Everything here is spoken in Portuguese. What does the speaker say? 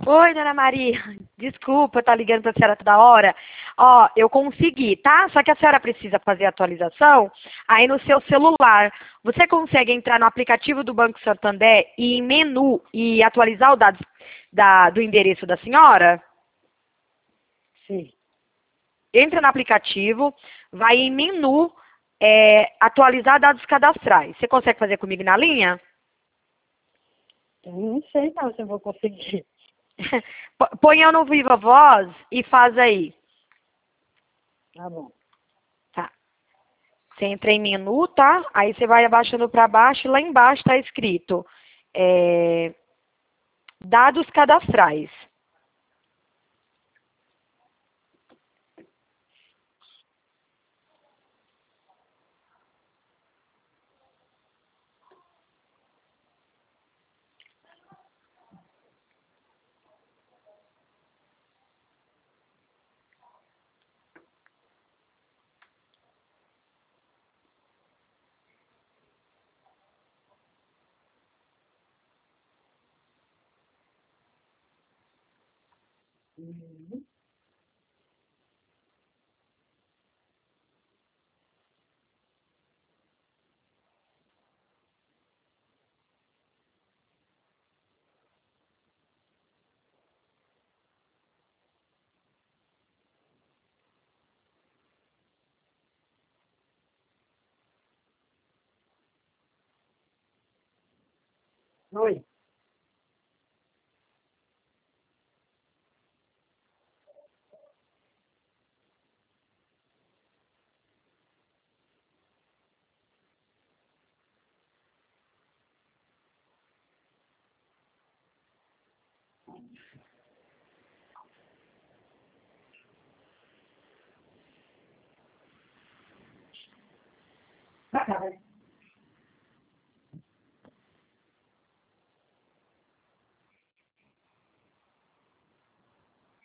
Oi, dona Maria. Desculpa, tá ligando pra senhora toda hora. Ó, eu consegui, tá? Só que a senhora precisa fazer a atualização aí no seu celular. Você consegue entrar no aplicativo do Banco Santander e em menu e atualizar os dados do endereço da senhora? Sim. Entra no aplicativo, vai em menu, atualizar dados cadastrais. Você consegue fazer comigo na linha? Eu não sei não se eu vou conseguir. Põe eu no Viva Voz e faz aí. Tá bom. Tá. Você entra em menu, tá? Aí você vai abaixando para baixo e lá embaixo está escrito dados cadastrais. Uhum. Oi. Vai, vai.